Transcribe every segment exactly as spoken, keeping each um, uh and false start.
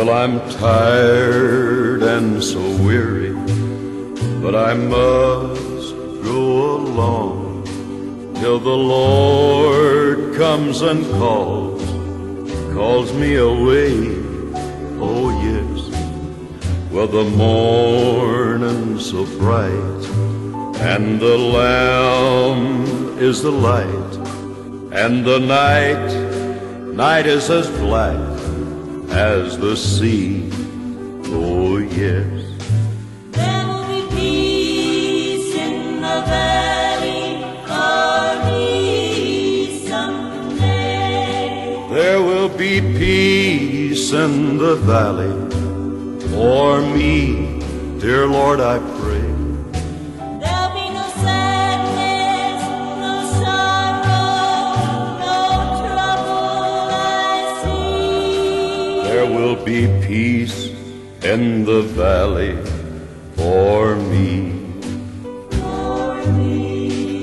Well, I'm tired and so weary, but I must go along till the Lord comes and calls, calls me away. Oh yes. Well, the morning's so bright, and the Lamb is the light, and the night, night is as black as the sea. Oh yes. There will be peace in the valley for me someday. There will be peace in the valley for me, dear Lord, I pray. There'll be no sadness, no sorrow, no trouble I see. There will be peace in the valley for me. For me.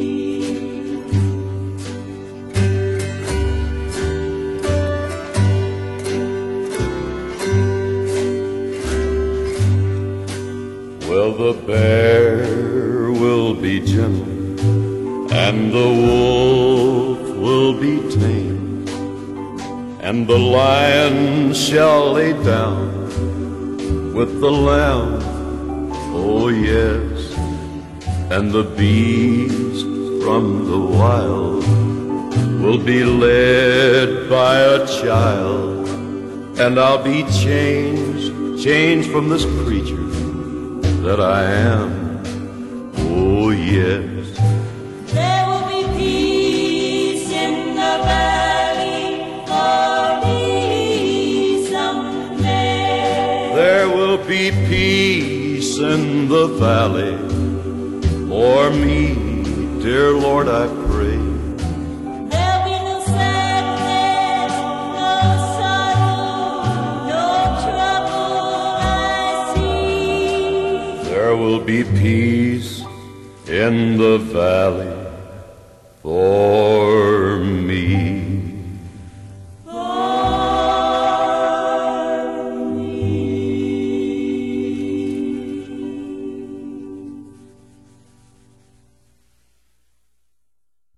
Well, the bear will be gentle, and the wolf will be tame, and the lion shall lay down with the lamb. Oh yes. And the beast from the wild will be led by a child, and I'll be changed, changed from this creature that I am. Oh yes. There will be peace in the valley for me someday. There will be peace in the valley for me, dear Lord, I pray. There'll be no sadness, no sorrow, no trouble I see. There will be peace in the valley for